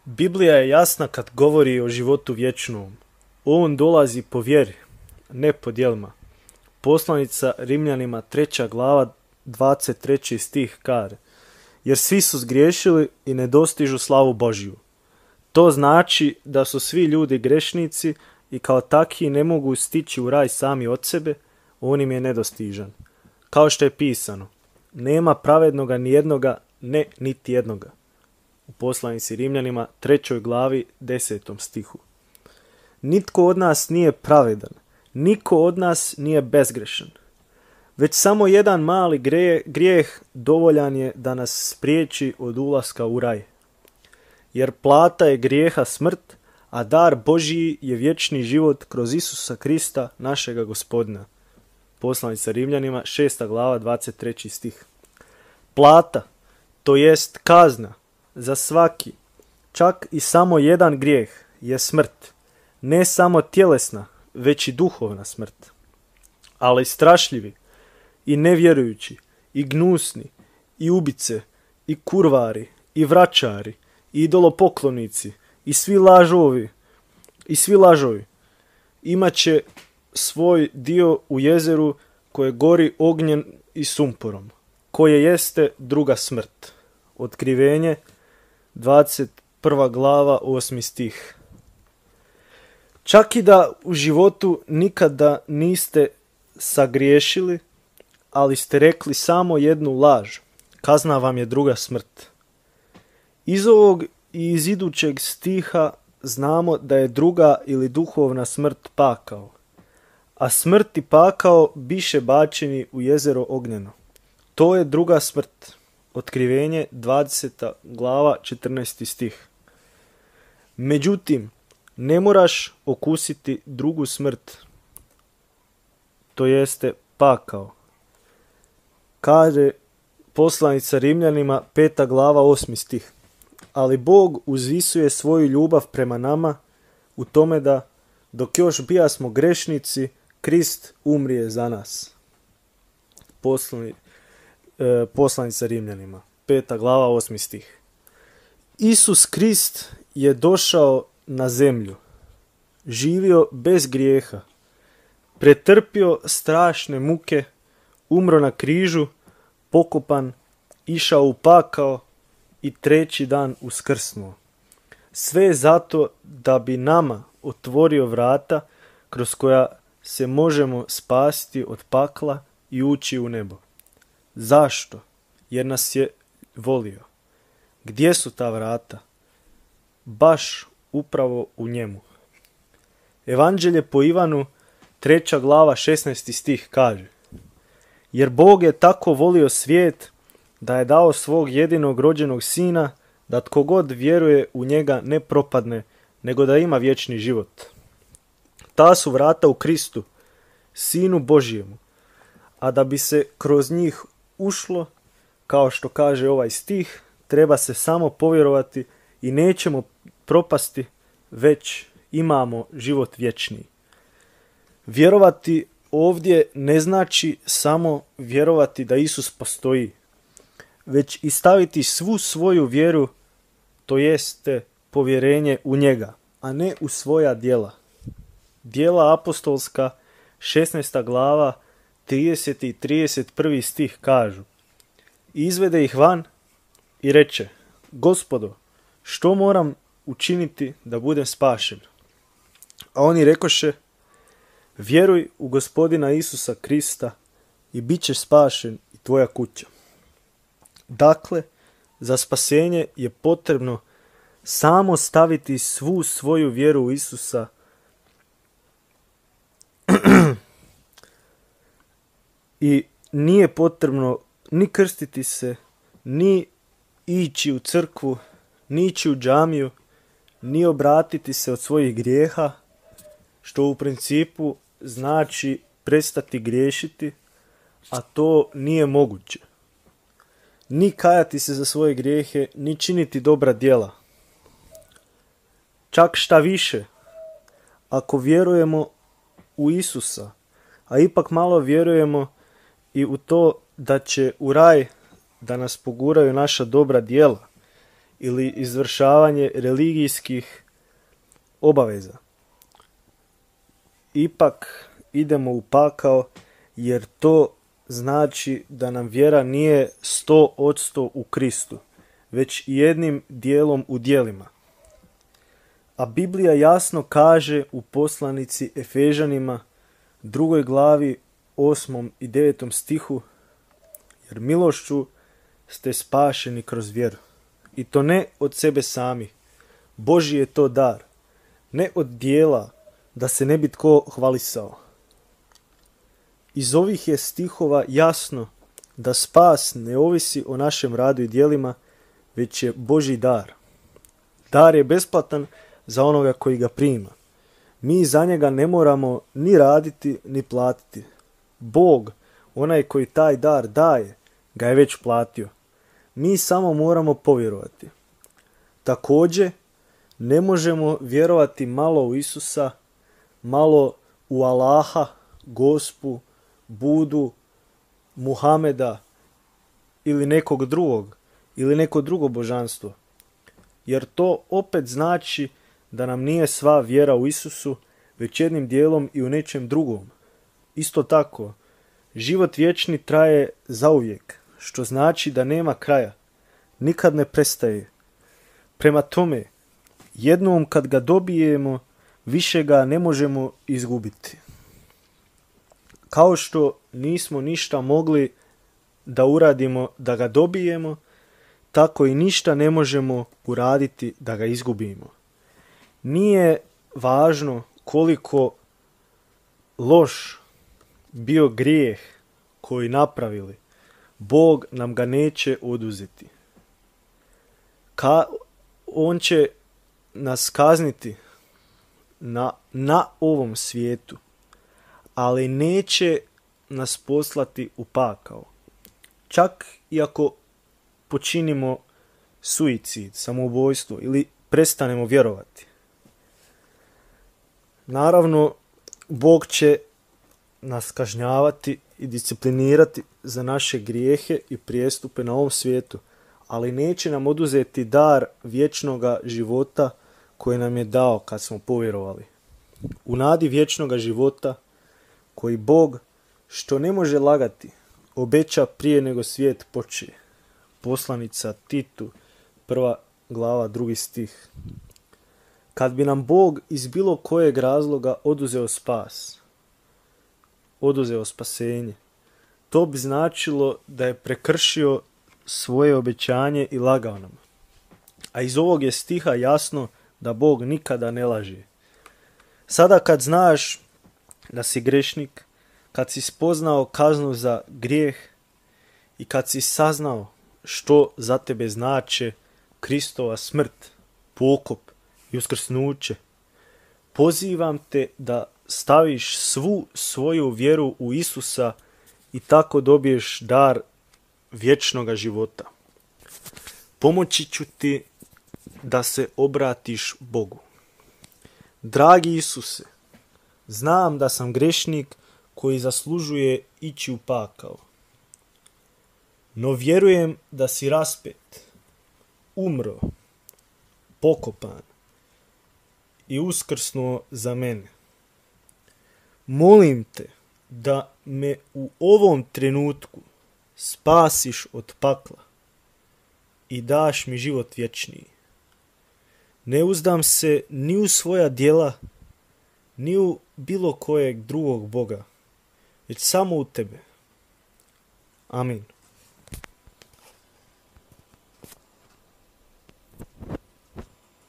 Biblija je jasna kad govori o životu vječnom. On dolazi po vjeri, ne po djelima. Poslanica Rimljanima 3. glava 23. stih kaže: jer svi su zgriješili i ne dostižu slavu Božju. To znači da su svi ljudi grešnici i kao takvi ne mogu stići u raj sami od sebe, on im je nedostižan. Kao što je pisano: nema pravednoga ni jednoga, ne niti jednoga. U poslanici Rimljanima 3. glavi 10. stihu. Nitko od nas nije pravedan, niko od nas nije bezgrešan. Već samo jedan mali grijeh dovoljan je da nas spriječi od ulaska u raj. Jer plata je grijeha smrt, a dar Božji je vječni život kroz Isusa Krista, našega Gospodina. Poslanica Rimljanima 6. glava 23. stih. Plata, to jest kazna, za svaki, čak i samo jedan grijeh, je smrt. Ne samo tjelesna, već i duhovna smrt. Ali strašljivi, i nevjerujući, i gnusni, i ubice, i kurvari, i vračari, i idolopoklonici, i svi lažovi, imat će svoj dio u jezeru koje gori ognjen i sumporom, koje jeste druga smrt. Otkrivenje 21. glava 8. stih. Čak i da u životu nikada niste sagriješili, ali ste rekli samo jednu laž, kazna vam je druga smrt. Iz ovog i iz idućeg stiha znamo da je druga ili duhovna smrt pakao, a smrt i pakao biše bačeni u jezero ognjeno. To je druga smrt. Otkrivenje 20. glava 14. stih. Međutim, ne moraš okusiti drugu smrt, to jeste pakao. Kaže poslanica Rimljanima 5. glava 8. stih. Ali Bog uzvisuje svoju ljubav prema nama u tome da, dok još bijasmo grešnici, Krist umrije za nas. Poslanica Rimljanima 5. glava 8. stih. Isus Krist je došao na zemlju, živio bez grijeha, pretrpio strašne muke, umro na križu, pokopan, išao u pakao i treći dan uskrsnuo. Sve zato da bi nama otvorio vrata kroz koja se možemo spasti od pakla i ući u nebo. Zašto? Jer nas je volio. Gdje su ta vrata? Baš upravo u njemu. Evanđelje po Ivanu 3. glava 16. stih kaže: jer Bog je tako volio svijet da je dao svog jedinog rođenog sina, da tko god vjeruje u njega ne propadne, nego da ima vječni život. Ta su vrata u Kristu, Sinu Božjemu, a da bi se kroz njih ušlo, kao što kaže ovaj stih, treba se samo povjerovati i nećemo propasti, već imamo život vječni. Vjerovati ovdje ne znači samo vjerovati da Isus postoji, već i staviti svu svoju vjeru, to jeste povjerenje u njega, a ne u svoja djela. Djela apostolska 16. glava 30. i 31. stih kažu: izvede ih van i reče: Gospodo, što moram učiniti da budem spašen? A oni rekoše: vjeruj u Gospodina Isusa Krista i bit ćeš spašen i tvoja kuća. Dakle, za spasenje je potrebno samo staviti svu svoju vjeru u Isusa i nije potrebno ni krstiti se, ni ići u crkvu, ni ići u džamiju, ni obratiti se od svojih grijeha, što u principu znači prestati griješiti, a to nije moguće. Ni kajati se za svoje grijehe, ni činiti dobra djela. Čak šta više, ako vjerujemo u Isusa, a ipak malo vjerujemo i u to da će u raj da nas poguraju naša dobra djela ili izvršavanje religijskih obaveza. Ipak idemo u pakao jer to znači da nam vjera nije 100% u Kristu, već jednim dijelom u djelima. A Biblija jasno kaže u poslanici Efežanima 2. glavi 8. i 9. stihu, jer milošću ste spašeni kroz vjeru. I to ne od sebe sami. Božji je to dar. Ne od dijela, da se ne bi tko hvalisao. Iz ovih je stihova jasno da spas ne ovisi o našem radu i djelima, već je Božji dar. Dar je besplatan za onoga koji ga prima. Mi za njega ne moramo ni raditi, ni platiti. Bog, onaj koji taj dar daje, ga je već platio. Mi samo moramo povjerovati. Također, ne možemo vjerovati malo u Isusa, malo u Allaha, Gospu, Budu, Muhameda ili nekog drugog, ili neko drugo božanstvo. Jer to opet znači da nam nije sva vjera u Isusu, već jednim dijelom i u nečem drugom. Isto tako, život vječni traje zauvijek, što znači da nema kraja, nikad ne prestaje. Prema tome, jednom kad ga dobijemo, više ga ne možemo izgubiti. Kao što nismo ništa mogli da uradimo da ga dobijemo, tako i ništa ne možemo uraditi da ga izgubimo. Nije važno koliko loš bio grijeh koji napravili, Bog nam ga neće oduzeti. On će nas kazniti na ovom svijetu, ali neće nas poslati u pakao. Čak i ako počinimo suicid, samoubojstvo ili prestanemo vjerovati. Naravno, Bog će nas kažnjavati i disciplinirati za naše grijehe i prijestupe na ovom svijetu, ali neće nam oduzeti dar vječnoga života koji nam je dao kad smo povjerovali. U nadi vječnoga života koji Bog, što ne može lagati, obeća prije nego svijet počne. Poslanica Titu, 1. glava, 2. stih. Kad bi nam Bog iz bilo kojeg razloga oduzeo spas, oduzeo spasenje, to bi značilo da je prekršio svoje obećanje i lagao nam. A iz ovog je stiha jasno da Bog nikada ne laže. Sada kad znaš da si grešnik, kad si spoznao kaznu za grijeh i kad si saznao što za tebe znače Kristova smrt, pokop i uskrsnuće, pozivam te da staviš svu svoju vjeru u Isusa i tako dobiješ dar vječnoga života. Pomoći ću ti da se obratiš Bogu. Dragi Isuse, znam da sam grešnik koji zaslužuje ići u pakao. No vjerujem da si raspet, umro, pokopan i uskrsnuo za mene. Molim te da me u ovom trenutku spasiš od pakla i daš mi život vječniji. Ne uzdam se ni u svoja djela, ni u bilo kojeg drugog Boga, već samo u tebe. Amin.